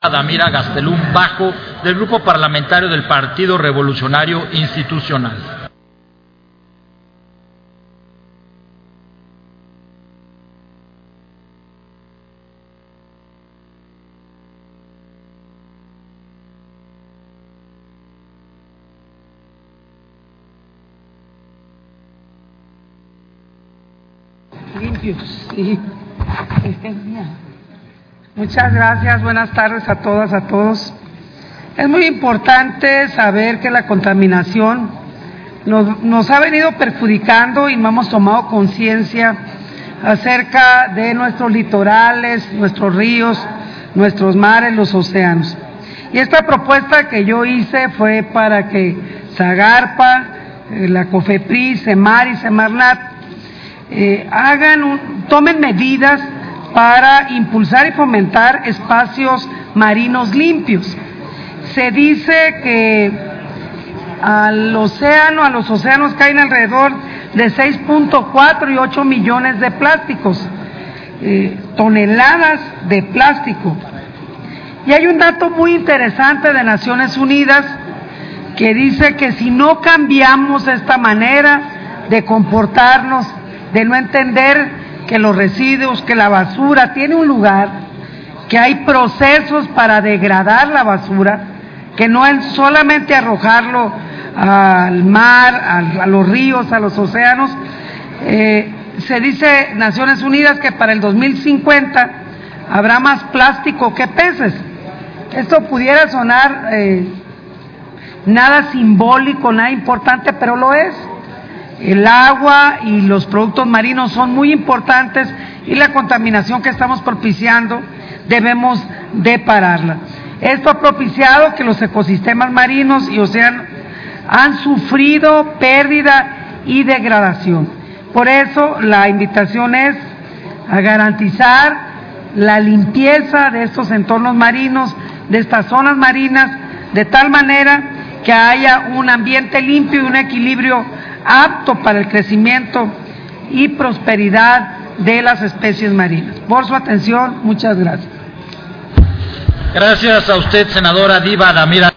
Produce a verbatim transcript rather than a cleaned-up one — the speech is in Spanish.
Damira Gastelum Bajo, del Grupo Parlamentario del Partido Revolucionario Institucional. Limpios, sí. Esta es mía. Muchas gracias, buenas tardes a todas, a todos. Es muy importante saber que la contaminación nos, nos ha venido perjudicando y no hemos tomado conciencia acerca de nuestros litorales, nuestros ríos, nuestros mares, los océanos. Y esta propuesta que yo hice fue para que Zagarpa, eh, la COFEPRIS, Semar y Semarnat eh, hagan un, tomen medidas para impulsar y fomentar espacios marinos limpios. Se dice que al océano, a los océanos caen alrededor de seis punto cuatro y ocho millones de plásticos, eh, toneladas de plástico. Y hay un dato muy interesante de Naciones Unidas que dice que si no cambiamos esta manera de comportarnos, de no entender que los residuos, que la basura tiene un lugar, que hay procesos para degradar la basura, que no es solamente arrojarlo al mar, a, a los ríos, a los océanos. Eh, se dice Naciones Unidas que para el dos mil cincuenta habrá más plástico que peces. Esto pudiera sonar eh, nada simbólico, nada importante, pero lo es. El agua y los productos marinos son muy importantes y la contaminación que estamos propiciando debemos de pararla. Esto ha propiciado que los ecosistemas marinos y océanos han sufrido pérdida y degradación. Por eso la invitación es a garantizar la limpieza de estos entornos marinos, de estas zonas marinas, de tal manera que haya un ambiente limpio y un equilibrio apto para el crecimiento y prosperidad de las especies marinas. Por su atención, muchas gracias. Gracias a usted, senadora Diva Damira.